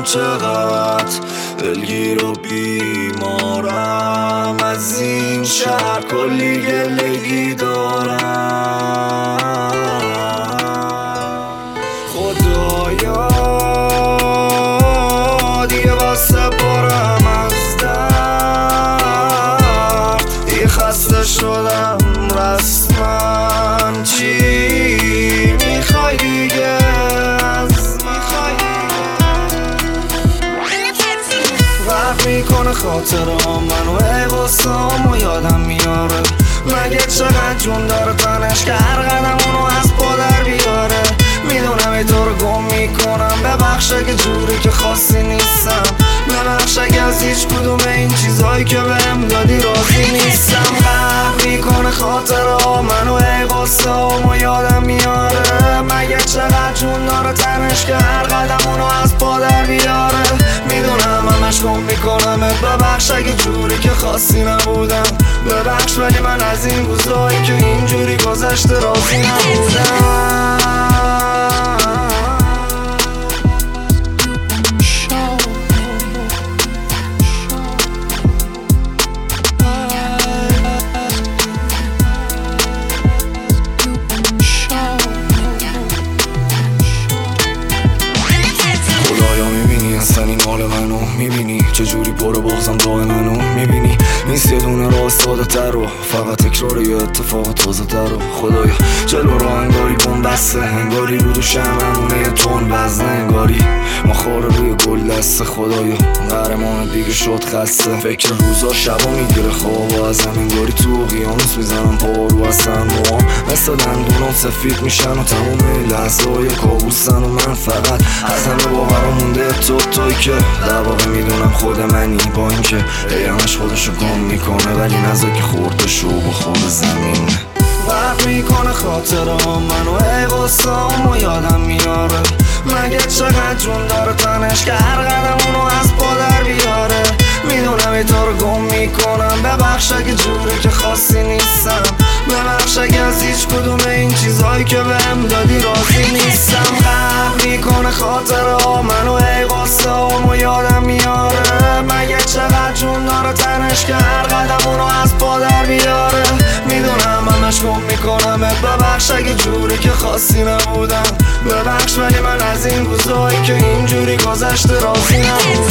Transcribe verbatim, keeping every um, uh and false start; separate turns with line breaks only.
چقدر دلگیر و بیمارم، از این شهر کلی گلگی دارم. خدایا دیگه واسه برم از درد، دیگه خسته شدم رسما. چی میخوای دیگه از میخوای وقت میکنه خاطرام منو، ای غصه‌امو یادم میاره. مگه چقدر جون داره تنش که هر قدم اونو از پا در بیاره. میدونم ای تو رو گم میکنم، ببخشه که جوری که خواستی نیستم. ببخشه که از هیچ کدوم این چیزهایی که بهم دادی راضی نیستم. قهر میکنه خاطرها منو، ای غصه‌امو یادم میاره. مگه چقدر جون داره تنش که هر قدم اونو از پا در بیاره. میدونم همش گم میکنم، ببخشه که جوری که خواستی نبودم. ببخش ولی من از این روزایی که اینجوری گذشته راضی نبودم. این مال منو میبینی چجوری پر بغضم دای منو میبینی. نیست یه دونه راه ساده تر و فقط تکرار یه اتفاق تازه تر و خدایا جلو رو انگاری بوم بسته، انگاری رو دوشم همونه یه تون وزنه، انگاری ما خوره روی گل دسته. خدایا قهرمان دیگه شد خسته، فکر روزا شبا میگیره خواب و از همینگاری تو اقیانوس میزنم پارو اصلا موام مثل دندونام سفید میشن و تموم لحظه های کابوسن. و من فقط از همه باورم مونده تو توی که در واقع میدونم خود منی، با اینکه همش خودشو گم میکنه ولی نزا که خورده شو با خود زمین. وقت میکنه خاطرام منو، ای غصه‌امو یادم میاره. مگه چقدر جون داره تنش که هر قدم اونو از پا در بیاره. میدونم ای تو رو گم میکنم، ببخشه که جوری که خواستی نیستم. ببخشه که از هیچ کدوم این چیزهایی که بهم دادی راضی نیستم. قهر میکنه خاطرها منو، ای غصه‌امو یادم میاره. مگه چقدر جون داره تنش که هر قدم اونو از پا در بیاره. میدونم همش گم میکنم، ببخشه که جوری که خواستی نبودم. ببخش ولی من از این روزایی که اینجوری گذشته راضی نبودم.